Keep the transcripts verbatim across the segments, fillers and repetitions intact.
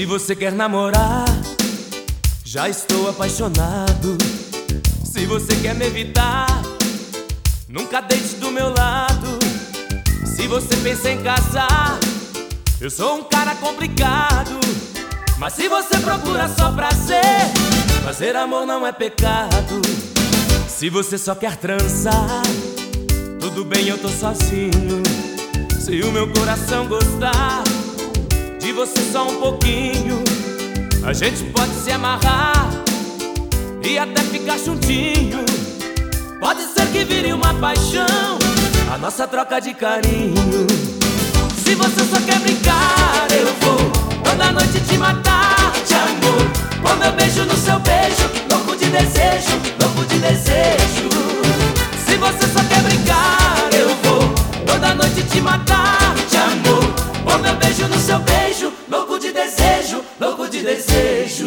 Se você quer namorar, já estou apaixonado. Se você quer me evitar, nunca deite do meu lado. Se você pensa em casar, eu sou um cara complicado. Mas se você procura só prazer, fazer amor não é pecado. Se você só quer transar, tudo bem, eu tô sozinho. Se o meu coração gostar de você só um pouquinho, a gente pode se amarrar e até ficar juntinho. Pode ser que vire uma paixão a nossa troca de carinho. Se você só quer brincar, eu vou toda noite te matar de amor, com meu beijo no seu beijo, louco de desejo, louco de desejo. Se você só quer brincar, eu vou toda noite te matar de amor, com meu beijo no seu beijo, louco de desejo, louco de desejo.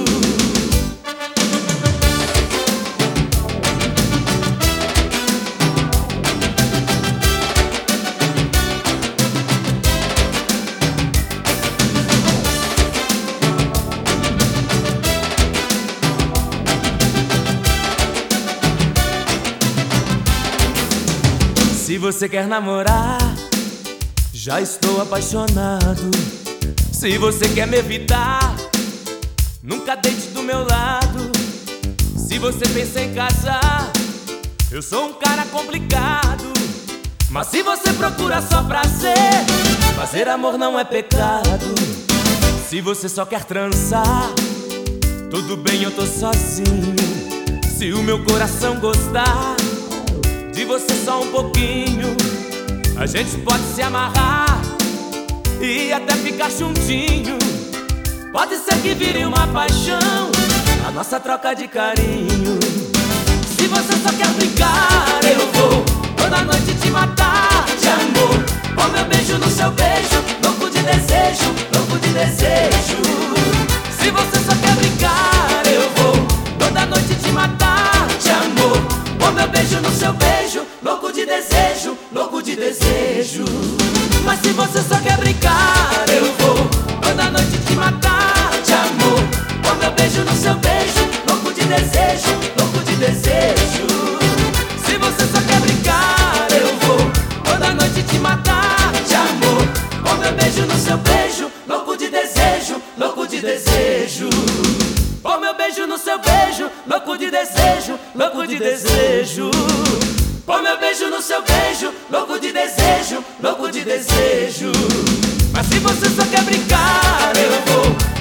Se você quer namorar, já estou apaixonado. Se você quer me evitar, nunca deite do meu lado. Se você pensa em casar, eu sou um cara complicado. Mas se você procura só prazer, fazer amor não é pecado. Se você só quer transar, tudo bem, eu tô sozinho. Se o meu coração gostar de você só um pouquinho, a gente pode se amarrar e até ficar juntinho. Pode ser que vire uma paixão a nossa troca de carinho. Se você só quer brincar, eu vou toda noite te matar de amor, com meu beijo no seu beijo, louco de desejo, louco de desejo. Se você só quer brincar, eu vou toda noite te matar de amor, com meu beijo no seu beijo, louco de desejo, louco de desejo. Mas se você só quer brincar, eu vou toda noite te matar de amor, com meu beijo no seu beijo, louco de desejo, louco de desejo. Se você só quer brincar, eu vou toda noite te matar de amor, com meu beijo no seu beijo, louco de desejo, louco de desejo. Com meu beijo no seu beijo, louco de desejo, louco de desejo. Com meu beijo no seu beijo, louco de desejo, louco de desejo. Mas se você só quer brincar, eu vou